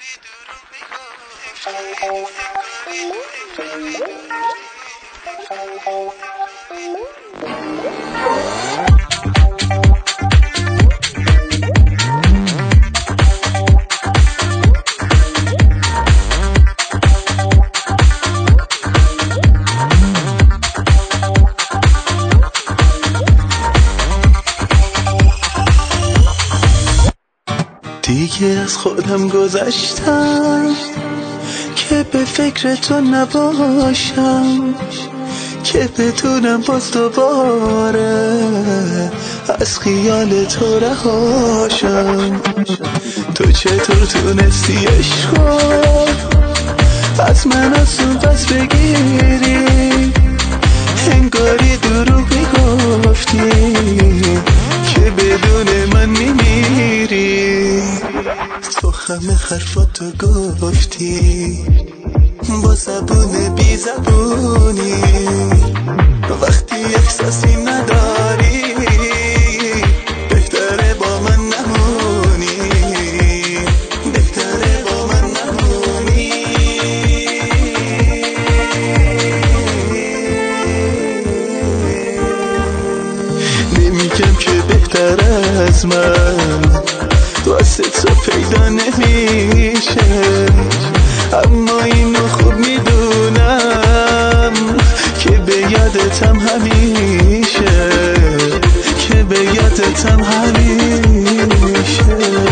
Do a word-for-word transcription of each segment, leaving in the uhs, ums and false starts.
دیگه از خودم گذشتم که به فکر تو نباشم، که بتونم باز دوباره از خیال تو رهاشم. تو چطور تونستی عشقو از من آسون پس بگیری، انگاری دروغ میگفتی که بدون من میمیری. تو همه حرفاتو گفتی با زبون بی زبونی، وقتی احساسی نداری بهتره با من نمونی، بهتره با من نمونی. نمیگم که بهتر از من واسه تو پیدا نمیشه، اما اینو خوب میدونم که به یادتم همیشه، که به یادتم همیشه.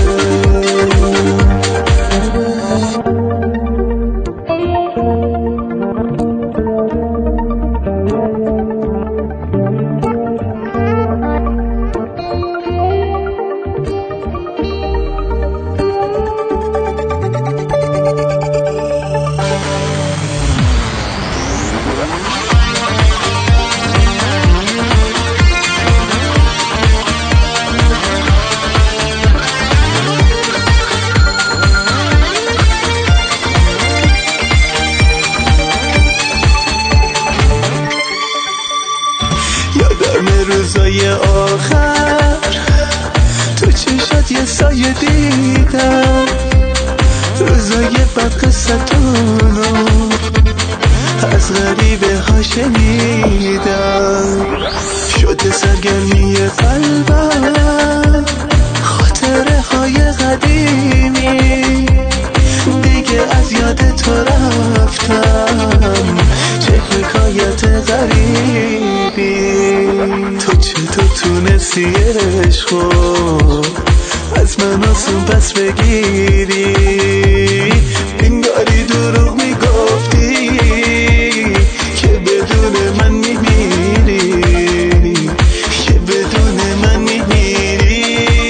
یادم روزای آخر تو چشات یه سایه دیدم، روزای بد قصتونو از غریبه ها شنیدم. شده سرگرمی قلبم خاطره های قدیمی، دیگه از یاد تو رفتم چه حکایت غریبی. تو چطور تونستی عشقو از من آسون پس بگیری، انگاری دروغ میگفتی که بدون من میمیری، که بدون من میمیری.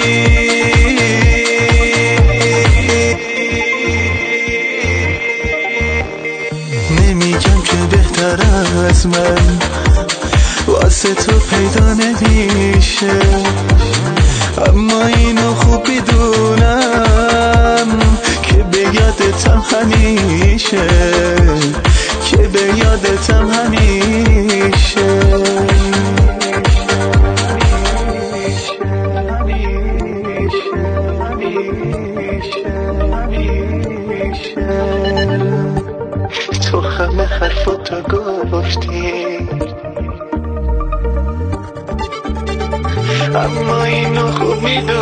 نمیگم که بهتر از من واسه تو پیدا نمیشه، اما اینو خوب میدونم که به یادتم همیشه، که به یادتم همیشه. تو همه حرفاتو گفتی اما اینو خوب میدونم